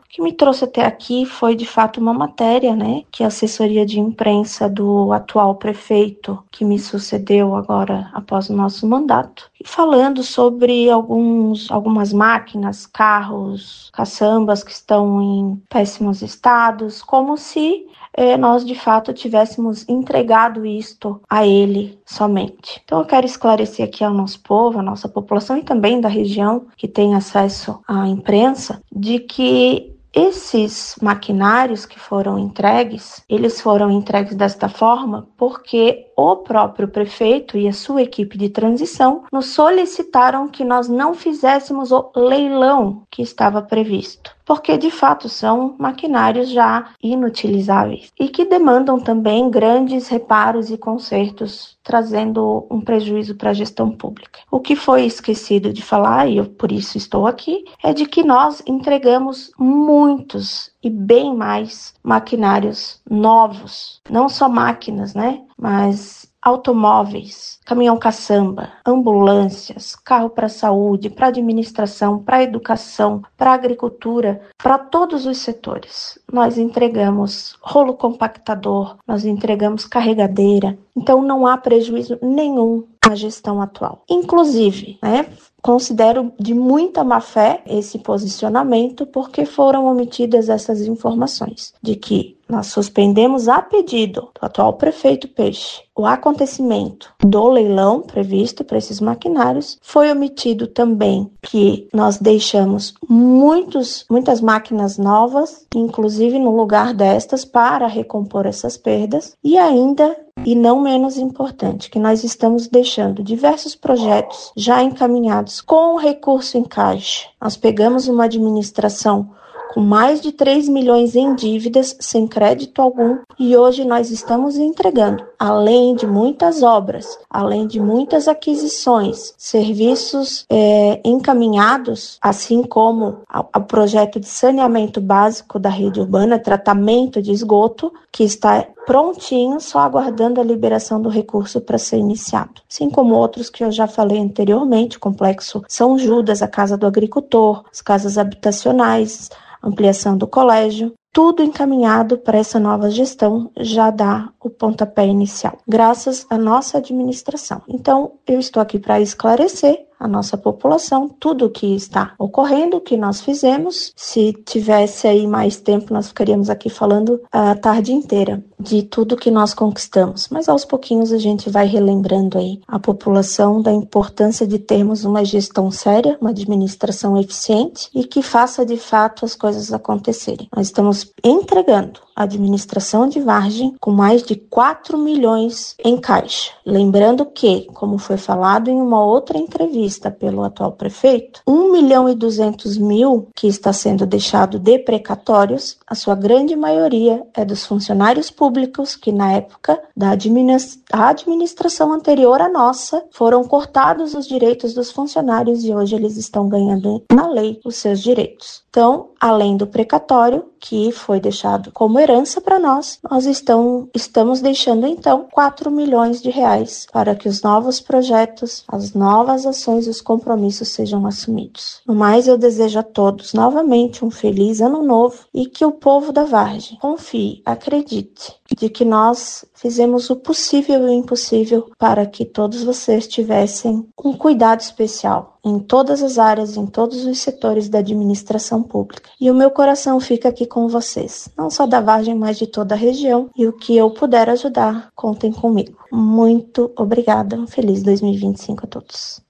O que me trouxe até aqui foi, de fato, uma matéria, né, que a assessoria de imprensa do atual prefeito, que me sucedeu agora após o nosso mandato, falando sobre algumas máquinas, carros, caçambas que estão em péssimos estados, como se nós, de fato, tivéssemos entregado isto a ele somente. Então, eu quero esclarecer aqui ao nosso povo, à nossa população e também da região que tem acesso à imprensa, de que esses maquinários que foram entregues, eles foram entregues desta forma porque o próprio prefeito e a sua equipe de transição nos solicitaram que nós não fizéssemos o leilão que estava previsto, porque de fato são maquinários já inutilizáveis e que demandam também grandes reparos e consertos, trazendo um prejuízo para a gestão pública. O que foi esquecido de falar, e eu por isso estou aqui, é de que nós entregamos muitos e bem mais maquinários novos, não só máquinas, né, mas automóveis, caminhão caçamba, ambulâncias, carro para saúde, para administração, para educação, para agricultura, para todos os setores. Nós entregamos rolo compactador, nós entregamos carregadeira, então não há prejuízo nenhum à gestão atual. Inclusive, considero de muita má-fé esse posicionamento porque foram omitidas essas informações de que nós suspendemos a pedido do atual prefeito Peixe o acontecimento do leilão previsto para esses maquinários. Foi omitido também que nós deixamos muitas máquinas novas, inclusive no lugar destas, para recompor essas perdas. E ainda, e não menos importante, que nós estamos deixando diversos projetos já encaminhados com recurso em caixa. Nós pegamos uma administração com mais de 3 milhões em dívidas, sem crédito algum, e hoje nós estamos entregando, além de muitas obras, além de muitas aquisições, serviços encaminhados, assim como o projeto de saneamento básico da rede urbana, tratamento de esgoto, que está prontinho, só aguardando a liberação do recurso para ser iniciado. Assim como outros que eu já falei anteriormente, o Complexo São Judas, a Casa do Agricultor, as casas habitacionais, ampliação do colégio, tudo encaminhado para essa nova gestão já dá o pontapé inicial, graças à nossa administração. Então, eu estou aqui para esclarecer a nossa população tudo o que está ocorrendo, o que nós fizemos. Se tivesse aí mais tempo, nós ficaríamos aqui falando a tarde inteira de tudo que nós conquistamos, mas aos pouquinhos a gente vai relembrando aí a população da importância de termos uma gestão séria, uma administração eficiente e que faça de fato as coisas acontecerem. Nós estamos entregando a administração de Vargem com mais de 4 milhões em caixa. Lembrando que, como foi falado em uma outra entrevista pelo atual prefeito, 1.200.000 que está sendo deixado de precatórios, a sua grande maioria é dos funcionários públicos que na época da administração anterior à nossa foram cortados os direitos dos funcionários e hoje eles estão ganhando na lei os seus direitos. Então, além do precatório, que foi deixado como herança para nós estamos deixando então 4 milhões de reais para que os novos projetos, as novas ações e os compromissos sejam assumidos. No mais, eu desejo a todos novamente um feliz ano novo e que o povo da Vargem confie, acredite, de que nós fizemos o possível e o impossível para que todos vocês tivessem um cuidado especial em todas as áreas, em todos os setores da administração pública. E o meu coração fica aqui com vocês, não só da Vargem, mas de toda a região, e o que eu puder ajudar, contem comigo. Muito obrigada, um feliz 2025 a todos.